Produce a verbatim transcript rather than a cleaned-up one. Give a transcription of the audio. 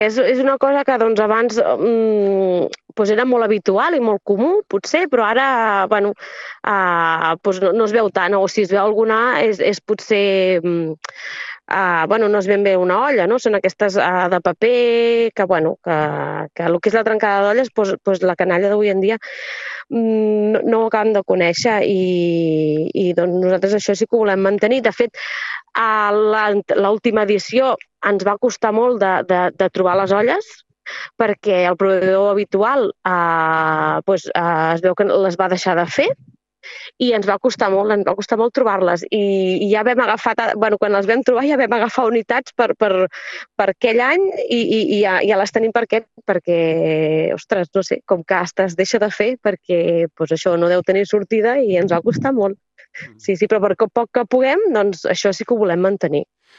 És, és una cosa que doncs, abans mm, doncs era molt habitual i molt comú, potser, però ara bueno, uh, doncs no, no es veu tant, o si es veu alguna és, és potser... Mm, uh, bueno, no és ben bé una olla, no? Són aquestes uh, de paper que, bueno, que, que el que és la trencada d'olles, doncs, doncs la canalla d'avui en dia mm, no, no ho acabem de conèixer i, i doncs, nosaltres això sí que ho volem mantenir. De fet, a l'última edició ens va costar molt de, de, de trobar les olles, perquè el proveïdor habitual eh, doncs, eh, es veu que les va deixar de fer i ens va costar molt, ens va costar molt trobar-les i, i ja vam agafar, bueno, quan les vam trobar ja vam agafar unitats per, per, per aquell any i, i, i ja, ja les tenim per aquest, perquè, ostres, no sé, com que hasta es deixa de fer perquè doncs això no deu tenir sortida i ens va costar molt. Sí, sí, però per poc que puguem, doncs això sí que ho volem mantenir.